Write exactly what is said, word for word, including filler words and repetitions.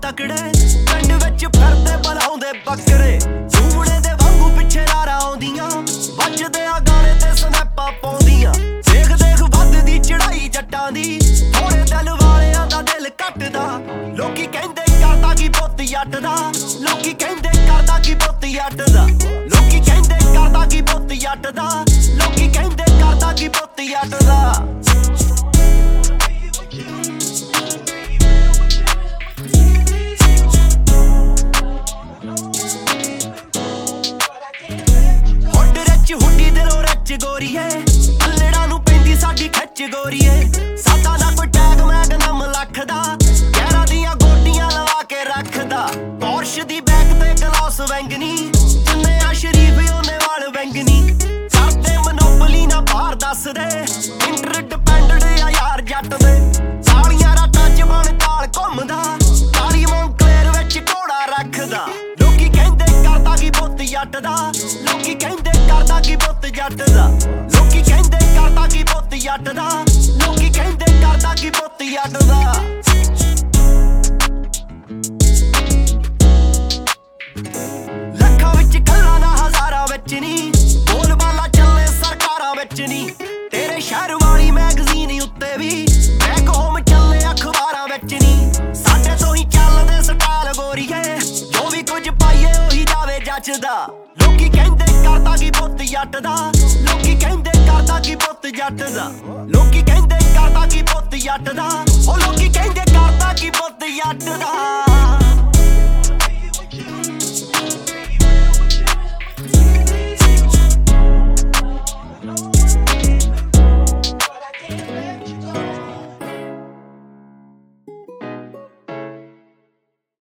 तकड़े पिंड विच फिरदे बनाउंदे बकरे झूमणे दे वांगू पिछे लारा आउंदियां वजदे आ गाने ते स्नैपां पाउंदियां देख देख वधदी चढ़ाई जट्टां दी थोड़े दिल वालियां दा दिल कटदा लोकी कहंदे करदा की पुੱਤ जट दा लोकी कहंदे करदा की पुੱਤ जट दा लोकी कहंदे करदा की पुੱਤ जट दा लोकी कहंदे करदा की पुੱਤ जट दा हुड्डी दिलों रच गोरीए अल्लड़ा नूं पैंदी साडी खच गोरीए साडा ना कोई टैग मैग नम लख दा गैरां दियां गोटियां लवा के रखदा पोर्श दी बैक ते गलास वैंगनी जिन्ने आ शरीफ ओने वाल वैंगनी करदे मनोपली ना बाहर दस दे इंटरडिपेंडेंट आ यार जट दे सालियां रातां च बन काल घुमदा काली मोंकलेर विच घोड़ा रखदा लोकी कहंदे करदा की पुੱਤ जट दा लोकी कहंदे करदा की पुੱਤ जट दा लोकी कहंदे करदा की पुੱਤ जट दा लोकी कहंदे करदा की पुੱਤ जट दा ਲੱਖਾਂ ਵਿੱਚ ਗੱਲਾਂ ਨਾ ਹਜ਼ਾਰਾਂ ਵਿੱਚ ਨੀ ਬੋਲ ਬਾਲਾ ਚੱਲੇ ਸਰਕਾਰਾਂ ਵਿੱਚ ਨੀ ਤੇਰੇ ਸ਼ਹਿਰ ਵਾਲੀ ਮੈਗਜ਼ੀਨ ਉੱਤੇ ਵੀ ਬੈਕ ਹੋਮ ਚੱਲੇ ਅਖਬਾਰਾਂ ਵਿੱਚ ਨੀ ਸਾਡੇ ਤੋਂ ਹੀ ਚੱਲਦੇ ਸਟਾਈਲ ਗੋਰੀਏ ਜੋ ਵੀ ਕੁਝ ਪਾਈਏ ਉਹੀ ਜਾਵੇ ਜੱਚਦਾ ਲੋਕੀ ਕਹਿੰਦੇ ਕਰਦਾ ਕੀ ਪੁੱਤ ਜੱਟ ਦਾ ਲੋਕੀ ਕਹਿੰਦੇ ਕਰਦਾ ਕੀ ਪੁੱਤ ਜੱਟ ਦਾ ਲੋਕੀ ਕਹਿੰਦੇ ਕਰਦਾ ਕੀ ਪੁੱਤ ਜੱਟ ਦਾ ਉਹ